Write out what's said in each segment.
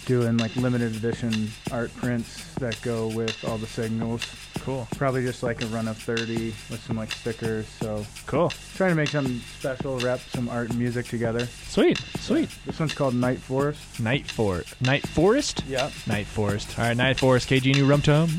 doing like limited edition art prints that go with all the signals. Cool. Probably just like a run of 30 with some like stickers. So Cool. trying to make something special, wrap some art and music together. Sweet. This one's called Night Forest. Night Forest? Yeah. Night Forest. All right, Night Forest. KG New Rum Tum.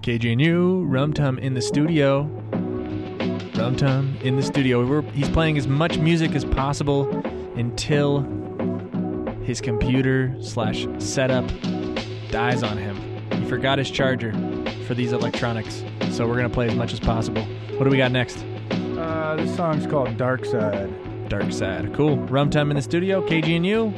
KGNU, Rum Tum in the studio. Rum Tum in the studio. He's playing as much music as possible until his computer/setup dies on him. He forgot his charger for these electronics, so we're going to play as much as possible. What do we got next? This song's called Dark Side. Dark Side. Cool. Rum Tum in the studio, KGNU.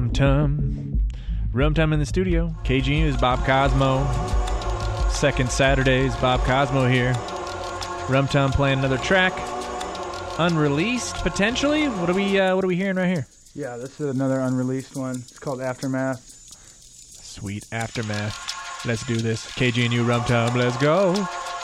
Rum Tum. Rum Tum in the studio. KG is Bob Cosmo. Second Saturdays, Bob Cosmo here. Rum Tum playing another track. Unreleased, potentially? What are we hearing right here? Yeah, this is another unreleased one. It's called Aftermath. Sweet Aftermath. Let's do this. KG and you, Rum Tum. Let's go.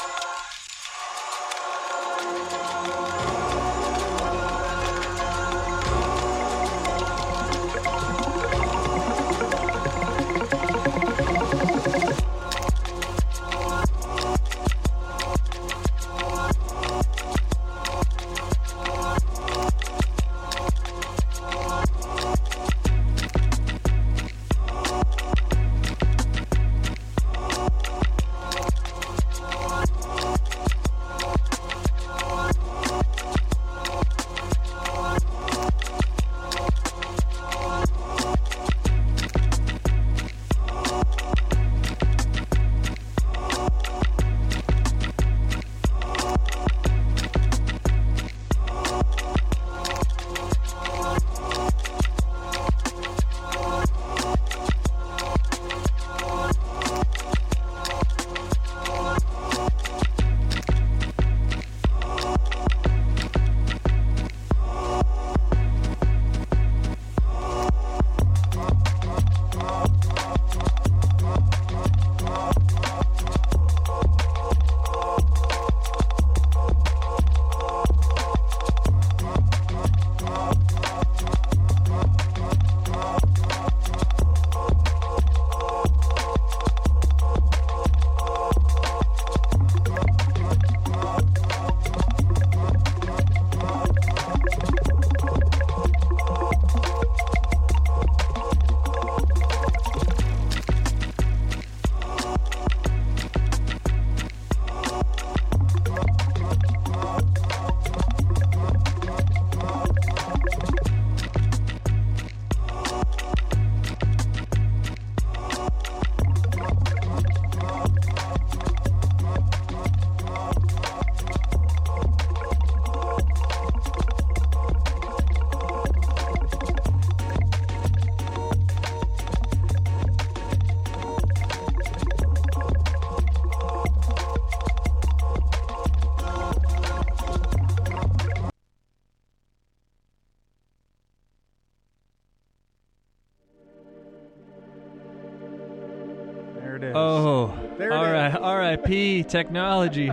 Oh, all right. R.I.P. technology.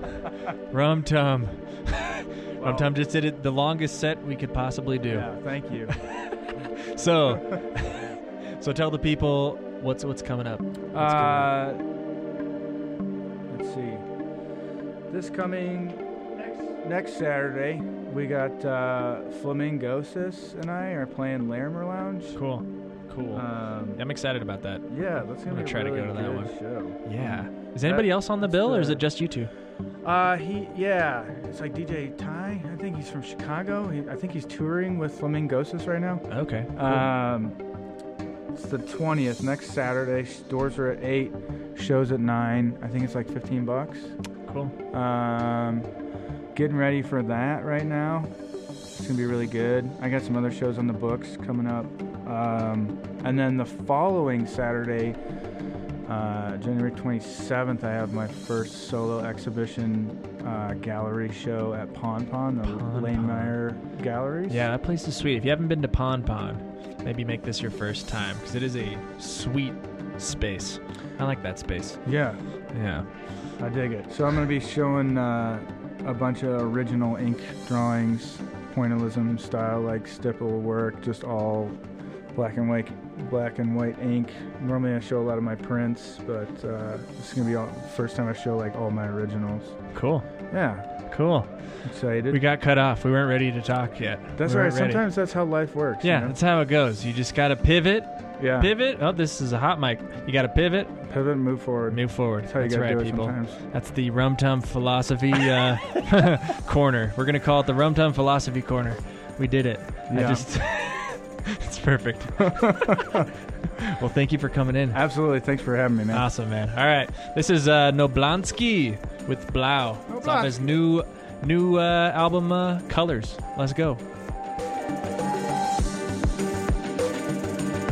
Rum Tum. Rum Tum just did it the longest set we could possibly do. Yeah, thank you. So tell the people what's coming up. Let's see. This coming next Saturday, we got Flamingosis and I are playing Larimer Lounge. Cool. I'm excited about that. Yeah, that's gonna be a try really to go to that good one. show. Yeah. Is anybody else on the bill, or is it just you two? It's like DJ Ty. I think he's from Chicago. I think he's touring with Flamingosis right now. Okay. Cool. It's the 20th, next Saturday. Doors are at 8, shows at 9. I think it's like $15. Cool. Getting ready for that right now. It's gonna be really good. I got some other shows on the books coming up. And then the following Saturday, January 27th, I have my first solo exhibition gallery show at Pon Pon, the Lane Meyer Galleries. Yeah, that place is sweet. If you haven't been to Pon Pon, maybe make this your first time, because it is a sweet space. I like that space. Yeah. I dig it. So I'm going to be showing a bunch of original ink drawings, pointillism style, like stipple work, just all black and white ink. Normally I show a lot of my prints, but this is gonna be the first time I show like all my originals. Cool. Yeah. Cool. Excited. We got cut off. We weren't ready to talk yet. That's right. Sometimes that's how life works. Yeah, you know? That's how it goes. You just gotta pivot. Yeah. Pivot. Oh, this is a hot mic. You gotta pivot. Pivot. Move forward. Move forward. That's how you gotta right, do it people. sometimes. That's the Rum Tum Philosophy corner. We're gonna call it the Rum Tum Philosophy corner. We did it. Yeah. It's perfect. Well, thank you for coming in. Absolutely. Thanks for having me, man. Awesome, man. All right. This is Noblansky with Blau. It's off his new album, Colors. Let's go.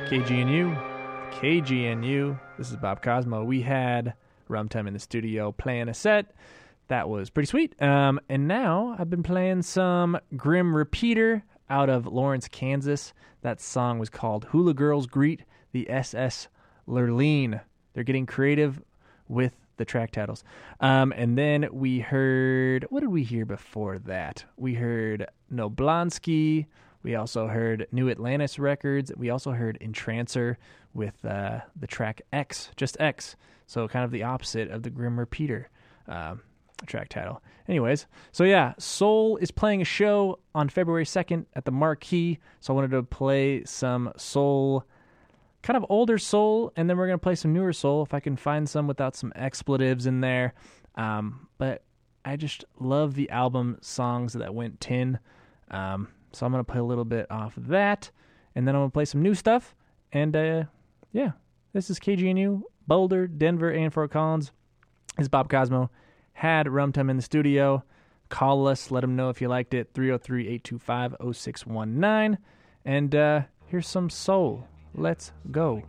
KGNU. This is Bob Cosmo. We had Rum Tum in the studio playing a set. That was pretty sweet. And now I've been playing some Grim Repeater out of Lawrence, Kansas. That song was called Hula Girls Greet the SS Lurleen. They're getting creative with the track titles. And then we heard... What did we hear before that? We heard Noblonsky. We also heard New Atlantis Records. We also heard Entrancer with the track X, just X. So kind of the opposite of the Grim Repeater track title. Anyways, so yeah, Soul is playing a show on February 2nd at the Marquee. So I wanted to play some Soul, kind of older Soul, and then we're going to play some newer Soul if I can find some without some expletives in there. But I just love the album songs that went 10. So I'm going to play a little bit off of that, and then I'm going to play some new stuff. And yeah, this is KGNU, Boulder, Denver, and Fort Collins. This is Bob Cosmo. Had Rum Tum in the studio. Call us. Let them know if you liked it. 303-825-0619. And here's some Soul. Let's go.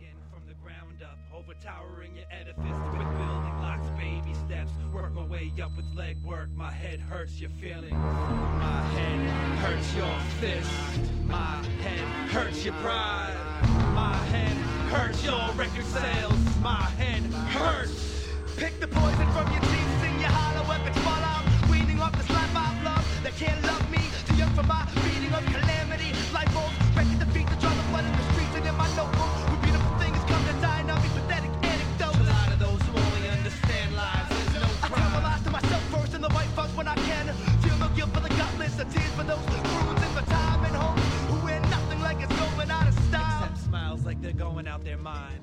Work my way up with leg work. My head hurts your feelings. My head hurts your fist. My head hurts your pride. My head hurts your record sales. My head hurts. Pick the poison from your teeth. Sing your hollow epics fall out. Weaning off this life I've loved that can't love me. Too young for my reading of calamity. Life bolts ready to defeat the drama blood in the streets and in my notebook. Where beautiful things come to die. Now these pathetic anecdotes. A lot of those who only understand lies. First in the white funk when I can. Feel no guilt for the gutless, the tears for those bruised in the time and home who wear nothing like it's going out of style. Except smiles like they're going out their mind.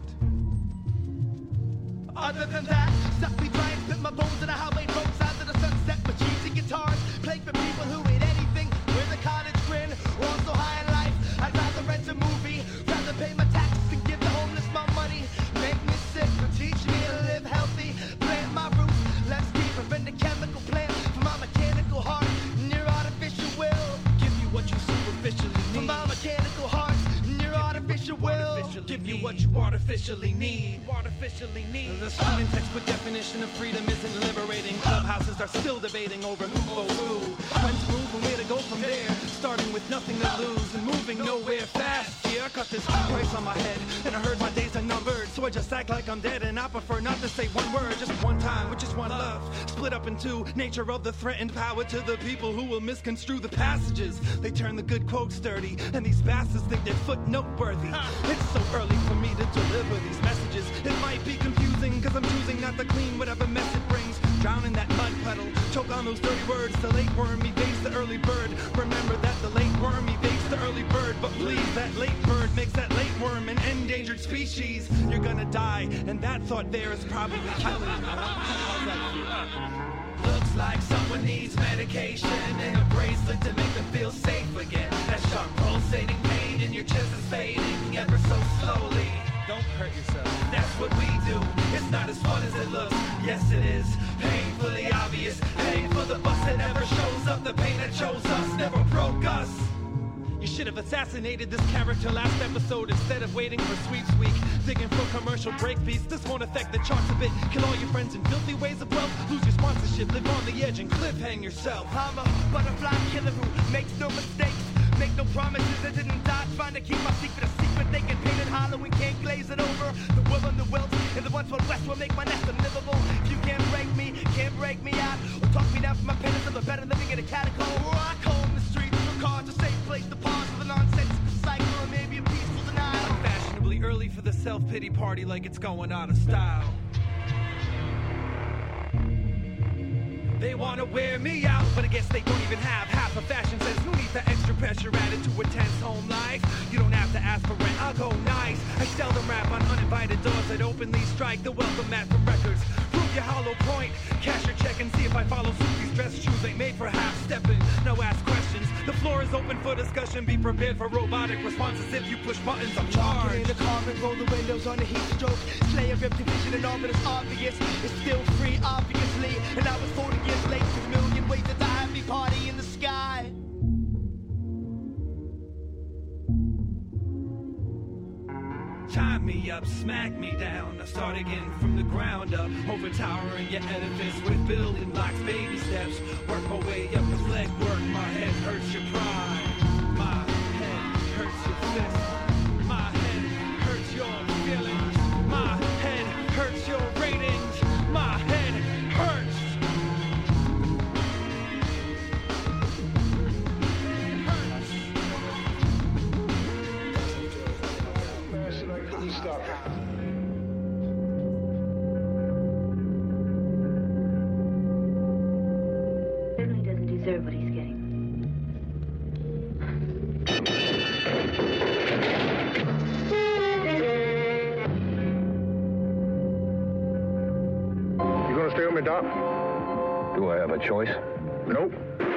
Other than that, stuff me try and spit my bones in a highway road side of the sunset with cheesy guitars. Play for people who ain't anything with a cottage grin or also high in life. I'd rather rent a movie, rather pay my taxes and give the homeless my money. Make me sick, but teach me to live healthy. Plant my roots, let's deeper in the chemical plant for my mechanical heart and your artificial will. Give you what you superficially need. For my mechanical heart and your artificial will. Give you what you artificially need. The student textbook definition of freedom isn't liberating. Clubhouses are still debating over who owes who. When to move and where to go from there. Starting with nothing to lose and moving nowhere fast. Yeah, I cut this price on my head and I heard my days are numbered. So I just act like I'm dead and I prefer not to say one word. Just one time with just one love. Split up in two. Nature of the threatened power to the people who will misconstrue the passages. They turn the good quotes dirty and these bastards think they're footnote worthy. It's so early for me to deliver these messages. It might be confusing cause I'm choosing not to clean whatever mess it brings. Drown in that mud puddle. Choke on those dirty words. The late worm evades the early bird. Remember that the late worm evades the early bird. But please, that late bird makes that late worm an endangered species. You're gonna die and that thought there is probably killing you. Looks like someone needs medication and a bracelet to make them feel safe again. That sharp pulsating pain in your chest is fading ever so slowly. Don't hurt yourself. That's what we do. It's not as fun as it looks. Yes, it is. Painfully obvious. Pain for the bus that never shows up. The pain that chose us never broke us. You should have assassinated this character last episode instead of waiting for Sweeps Week. Digging for commercial break beats. This won't affect the charts a bit. Kill all your friends in filthy ways of wealth. Lose your sponsorship. Live on the edge and cliffhang yourself. I'm a butterfly killer who makes no mistakes. Make no promises that didn't die. Trying to keep my secret a secret. They can paint it hollow and can't glaze it over. The will and the wilt and the ones from west will make my nest unlivable. If you can't break me out. Or talk me down from my penance of a better living in a catacomb. Or I comb the streets for cars, a safe place to pause for the nonsensical cycle. Or maybe a peaceful denial. I'm fashionably early for the self-pity party like it's going out of style. They wanna wear me out, but I guess they don't even have half a fashion sense. No need for extra pressure added to a tense home life. You don't have to ask for rent, I'll go nice. I seldom rap on uninvited doors that openly strike the welcome mat from records. Prove your hollow point, cash your check and see if I follow suit. These dress shoes ain't made for half-stepping. Now ask questions, the floor is open for discussion. Be prepared for robotic responses if you push buttons, I'm charged. In the car and roll the windows on the heat stroke. Slay a reputation and all that is obvious. It's still free, obviously. And I was 40 years late to a million ways that the happy party in the sky. tie me up, smack me down. I start again from the ground up, overtowering your edifice with building blocks, baby steps. Work my way up the leg work. My head hurts your pride. My head hurts your fist. My head hurts your feelings. My head hurts your ratings. My head hurts. Stop. Certainly doesn't deserve what he's getting. You gonna stay with me, Doc? Do I have a choice? Nope.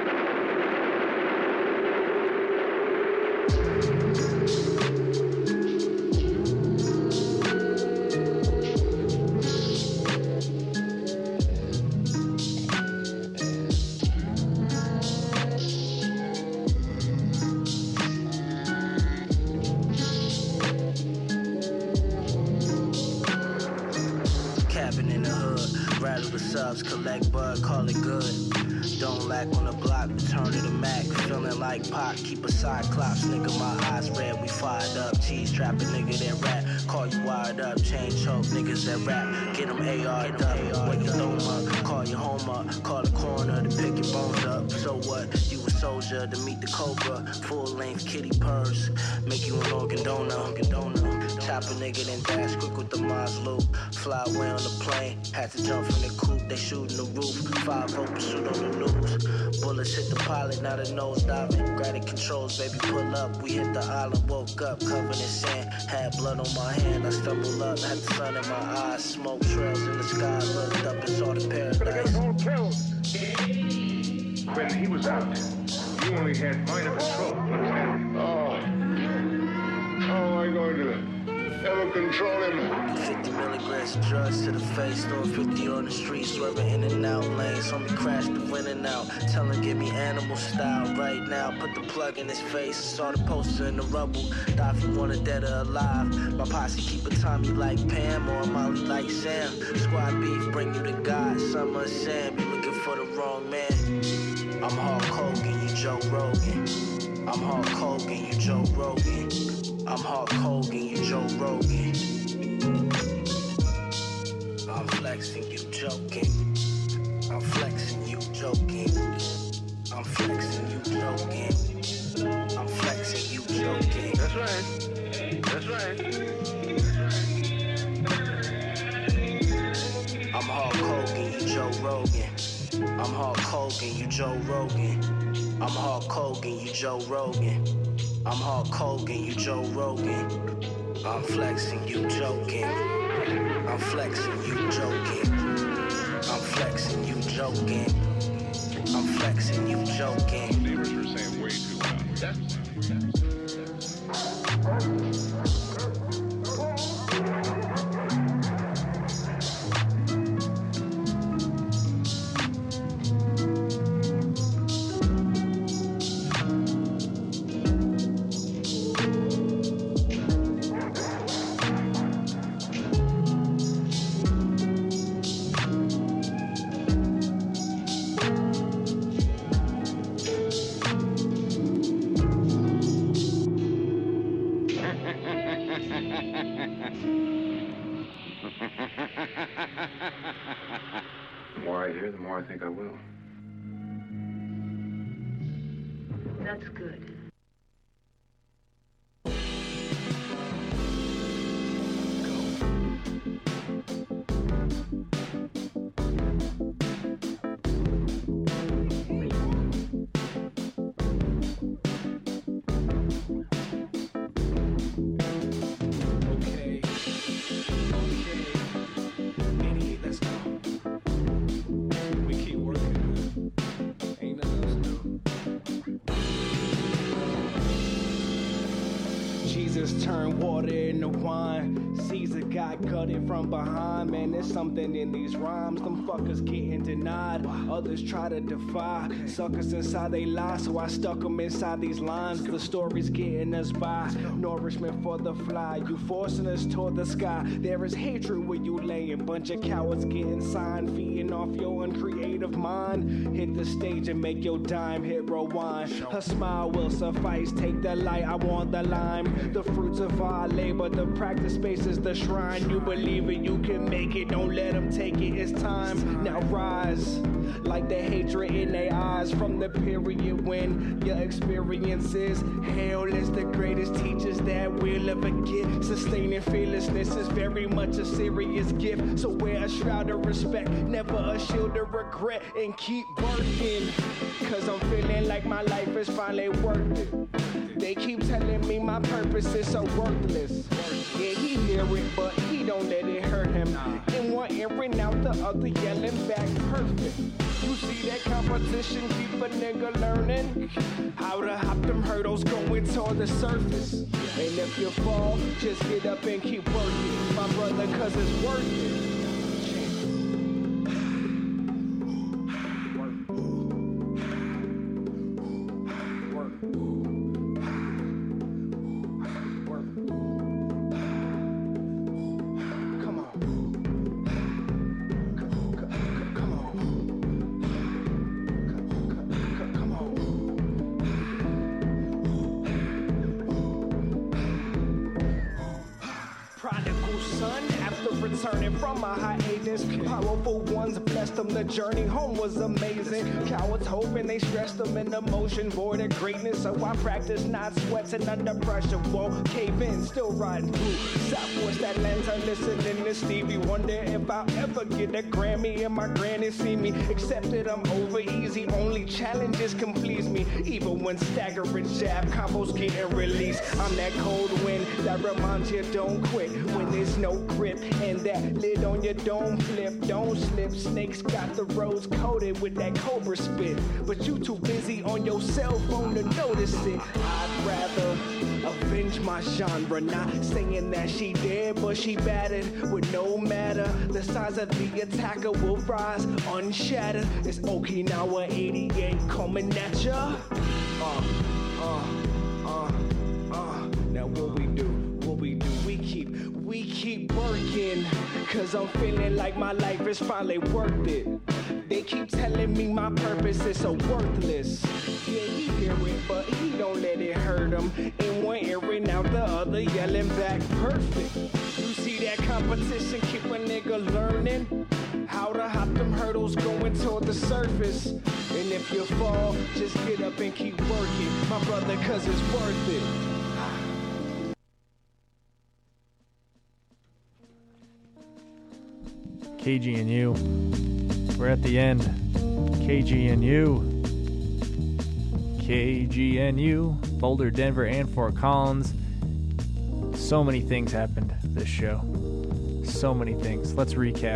Cabin in the hood, rattle the subs, collect bud, call it good. Don't lack on the block, return to the Mac. Feeling like Pac, keep a cyclops, nigga, my eyes red, we fired up. Cheese trapping nigga that rap, call you wired up. Chain choke niggas that rap, get them AR'd up. Wake your dome up, call your home up. Call the coroner to pick your bones up. So what, you a soldier to meet the cobra. Full length kitty purse, make you an organ donor. Chop a nigga then dash quick with the Mars loop. Fly away on the plane, had to jump from the coop. They shooting the roof, 5-0 pursuit on the news. Bullets hit the pilot, now the nose diving. Granite controls, baby, pull up. We hit the island, woke up, covered in sand. Had blood on my hand, I stumbled up, had the sun in my eyes. Smoke trails in the sky, looked up and saw the paradise. When he was out, you only had minor control. Oh, how am I going to ever control him? 50 milligrams of drugs to the face, throwing 50 on the street, swerving in and out lanes. Saw me crash the in and out, tell him give me animal style right now. Put the plug in his face, saw the poster in the rubble. Die if you want it dead or alive. My posse keep a Tommy like Pam or a Molly like Sam. Squad beef bring you to God, Summer Sam. You looking for the wrong man. I'm Hulk Hogan, you Joe Rogan. I'm Hulk Hogan, you Joe Rogan. I'm Hulk Hogan, you Joe Rogan. I'm flexing, you joking. I'm flexing, you joking. I'm flexing, you joking. I'm flexing, you joking. That's right. That's right. I'm Hulk Hogan, you Joe Rogan. I'm Hulk Hogan, you Joe Rogan. I'm Hulk Hogan, you Joe Rogan. I'm Hulk Hogan, you Joe Rogan. I'm flexing, you joking. I'm flexing, you joking. I'm flexing, you joking. I'm flexing, you joking. Neighbors are saying way too loud. The more I hear, the more I think I will. That's good. Jesus turned water into wine. Caesar got gutted from behind. Man, there's something in these rhymes. Them fuckers getting denied. Others try to defy. Suckers inside they lie, so I stuck them inside these lines. The story's getting us by. Nourishment for the fly. You forcing us toward the sky. There is hatred where you laying. Bunch of cowards getting signed. Feeding off your uncreative mind. Hit the stage and make your dime hit rewind. A smile will suffice. Take the light, I want the lime. The fruits of our labor, the practice space is the shrine. You believe it, you can make it. Don't let them take it, it's time. Now rise, like the hatred in their eyes. From the period when your experiences, hell is the greatest teachers that we'll ever get. Sustaining fearlessness is very much a serious gift. So wear a shroud of respect, never a shield of regret. And keep working, cause I'm feeling like my life is finally worth it. They keep telling me my purpose is so worthless. Yeah, he hear it, but he don't let it hurt him. In one ear and out the other, yelling back perfect. You see that competition, keep a nigga learning how to hop them hurdles going toward the surface. And if you fall, just get up and keep working, my brother, cause it's worth it. Returning from my hiatus, powerful ones blessed them. The journey home was amazing. Cowards hoping they stressed them in emotion, void of greatness. So I practice not sweating under pressure. Won't cave in, still riding through Southwest Atlanta, listening to Stevie Wonder. If I'll ever get a Grammy and my granny see me, accepted I'm over easy. Only challenges can please me. Even when staggering jab combos getting released, I'm that cold wind that reminds you don't quit when there's no grip. And that lid on your dome flip, don't slip. Snakes got the roads coated with that cobra spit, but you too busy on your cell phone to notice it. I'd rather avenge my genre, not saying that she dead, but she battered with no matter. The size of the attacker will rise unshattered. It's Okinawa 88 coming at ya. Now what we do? We keep working, cause I'm feeling like my life is finally worth it. They keep telling me my purpose is so worthless. Yeah, he hear it, but he don't let it hurt him. In one ear and out the other, yelling back perfect. You see that competition, keep a nigga learning how to hop them hurdles going toward the surface. And if you fall, just get up and keep working, my brother, cause it's worth it. KGNU. We're at the end. KGNU. KGNU. Boulder, Denver, and Fort Collins. So many things happened this show. So many things. Let's recap.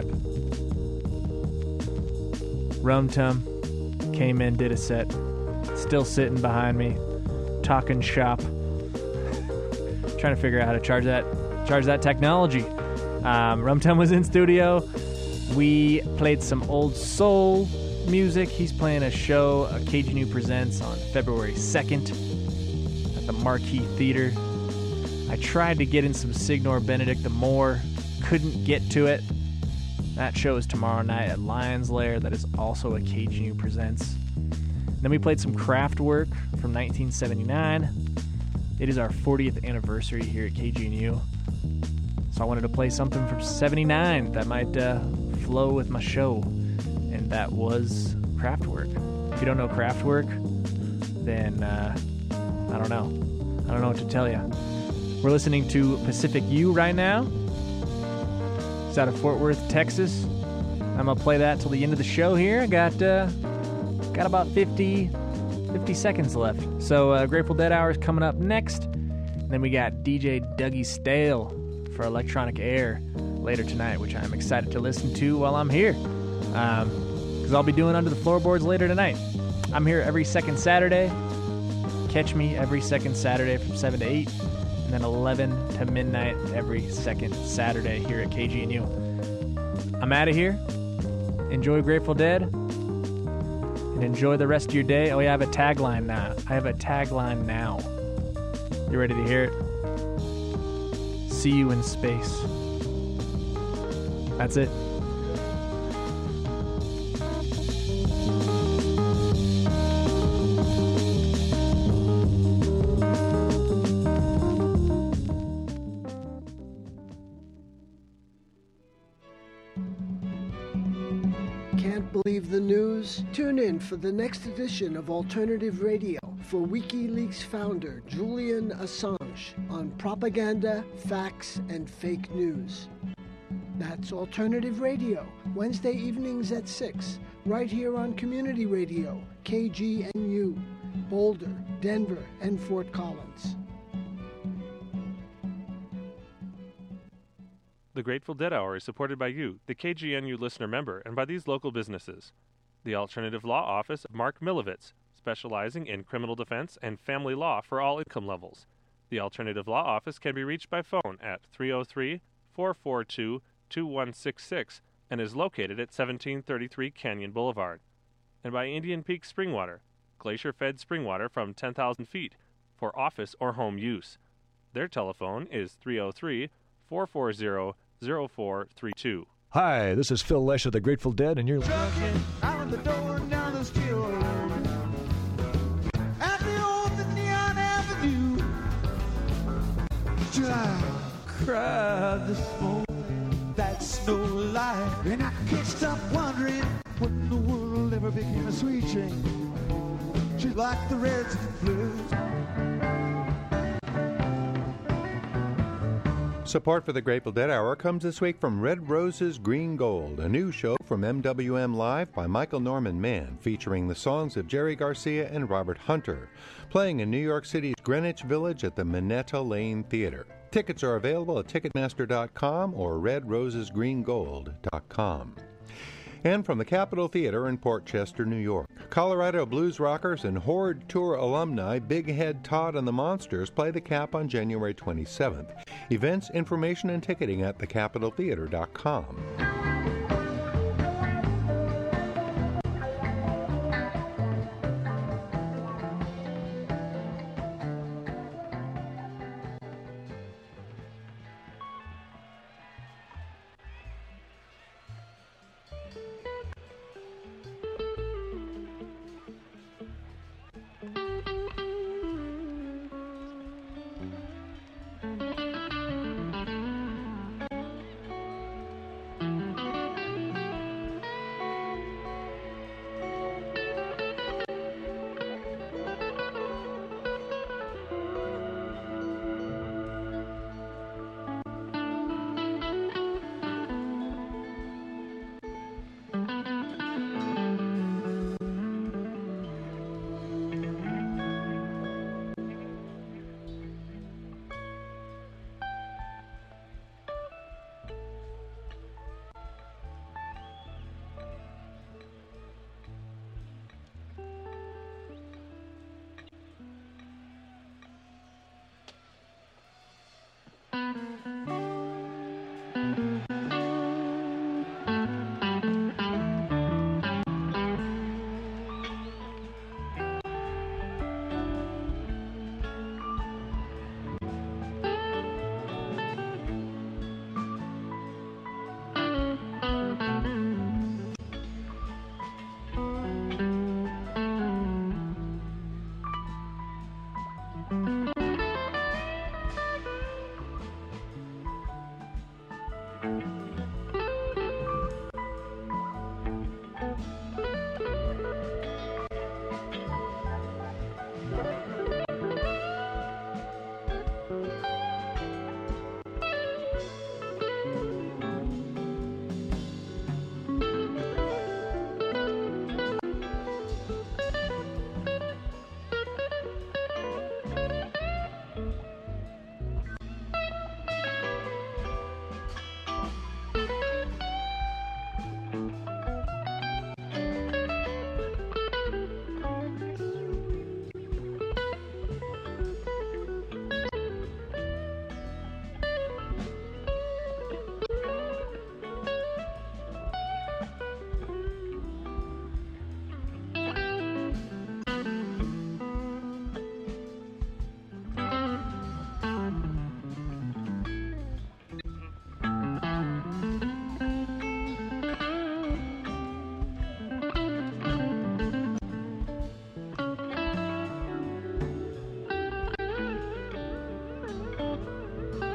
Rum Tum came in, did a set. Still sitting behind me. Talking shop. Trying to figure out how to charge that technology. Rum Tum was in studio. We played some old soul music. He's playing a show, KGNU Presents, on February 2nd at the Marquee Theater. I tried to get in some Signor Benedict the Moor. Couldn't get to it. That show is tomorrow night at Lion's Lair. That is also a KGNU Presents. Then we played some Kraftwerk from 1979. It is our 40th anniversary here at KGNU. So I wanted to play something from 79 that might flow with my show, and that was Kraftwerk. If you don't know Kraftwerk, then I don't know what to tell you. We're listening to Pacific U right now. It's out of Fort Worth, Texas. I'm gonna play that till the end of the show here. I got about 50 seconds left. So Grateful Dead Hour is coming up next. And then we got DJ Dougie Stale for Electronic Air later tonight, which I'm excited to listen to while I'm here, because I'll be doing Under the Floorboards later tonight. I'm here every second Saturday. Catch me every second Saturday from 7 to 8 and then 11 to midnight every second Saturday here at KGNU. I'm out of here. Enjoy Grateful Dead, and enjoy the rest of your day. Oh yeah, I have a tagline now. You ready to hear it? See you in space. That's it. Can't believe the news? Tune in for the next edition of Alternative Radio for WikiLeaks founder Julian Assange on propaganda, facts, and fake news. That's Alternative Radio, Wednesday evenings at 6, right here on Community Radio, KGNU, Boulder, Denver, and Fort Collins. The Grateful Dead Hour is supported by you, the KGNU listener member, and by these local businesses. The Alternative Law Office of Mark Milovitz, specializing in criminal defense and family law for all income levels. The Alternative Law Office can be reached by phone at 303-442-2166 and is located at 1733 Canyon Boulevard. And by Indian Peak Springwater, glacier-fed springwater from 10,000 feet for office or home use. Their telephone is 303-440-0432. Hi, this is Phil Lesh of the Grateful Dead, and you're Trucking out the door and down the steel road. At the old Neon Avenue. July cried this morning. That's no lie. And I can't stop wondering when the world ever became a sweet chain. She's like the Reds and Blues. Support for the Grateful Dead Hour comes this week from Red Roses Green Gold, a new show from MWM Live by Michael Norman Mann, featuring the songs of Jerry Garcia and Robert Hunter, playing in New York City's Greenwich Village at the Minetta Lane Theater. Tickets are available at Ticketmaster.com or RedRosesGreenGold.com. And from the Capitol Theater in Port Chester, New York, Colorado blues rockers and Horde Tour alumni Big Head Todd and the Monsters play the Cap on January 27th. Events, information, and ticketing at thecapitoltheater.com.